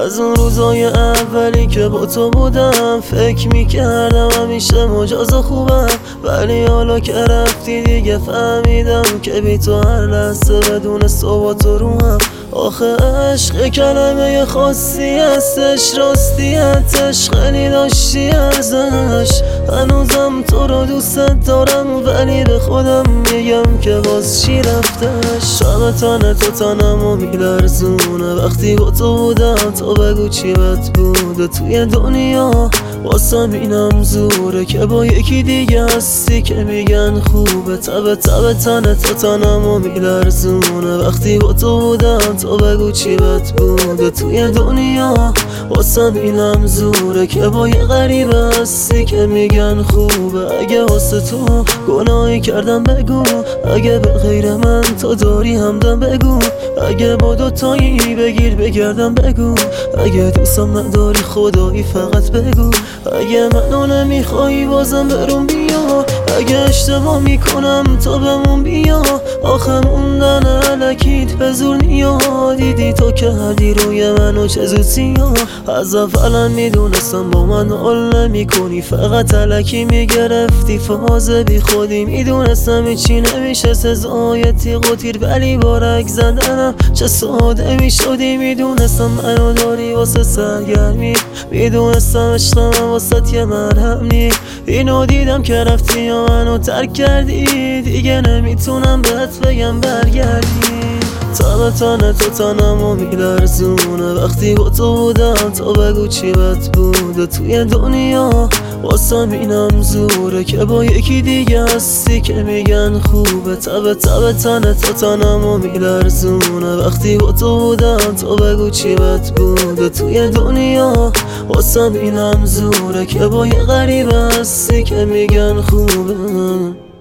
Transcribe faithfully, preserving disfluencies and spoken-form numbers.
از اون روزای اولی که با تو بودم فکر میکردم همیشه مجاز خوبم، ولی حالا که رفتی دیگه فهمیدم که بی تو هر لحظه بدون صحبت رو هم. آخه عشق کلمه خاصی هستش، راستیتش خیلی داشتی ارزش. هنوزم تو رو دوست دارم ولی به خودم میگم که باز چی رفتش. شب تن تو تنمو میلرزونه وقتی با تو بودم، تو بگو چی بد بوده توی دنیا. واسم اینم زوره که با یکی دیگه هستی که میگن خوبه. تب تب تن تو تنمو میلرزونه وقتی با تو بودم، تو بگو چی بد بوده توی دنیا. واسم اینم زوره که با یه غریبه هستی که میگن خوبه. اگه واسه تو گناهی کردم بگو، اگه به غیر من تو داری همدم بگو، اگه با دوتایی بگیر بگردم بگو، اگه دوستم نداری خدایی فقط بگو، اگه منو نمیخوایی بازم برون بیا، اگه اشتباه میکنم تو بمون بیا. آخه موندن علکیت به زور نیاد، دیدی تو که هردی روی منو چه زود سیاه. از اولا میدونستم با من حال نمی کنی، فقط علکی میگرفتی فاز بی خودی. میدونستم هیچی نمیشه سزای تیغ و تیر، ولی بارک زدنم چه ساده میشدی. میدونستم منو داری واسه سرگرمی، میدونستم عشقم واسه یه مرهم نی. اینو دیدم که رفتی یا منو ترک کردی، دیگه نمیتونم بهت بگم برگردی. تب تن تو تنمو میلرزونه وقتی با تو بودم، تو بگو چی بد بوده توی دنیا. واسم اینم زوره که با یکی دیگه هستی که میگن خوبه. تب تب تن تو تنمو میلرزونه وقتی با تو بودم، تو بگو چی بد بوده توی دنیا. واسم اینم زوره که با یه غریبه هستی که میگن خوبه.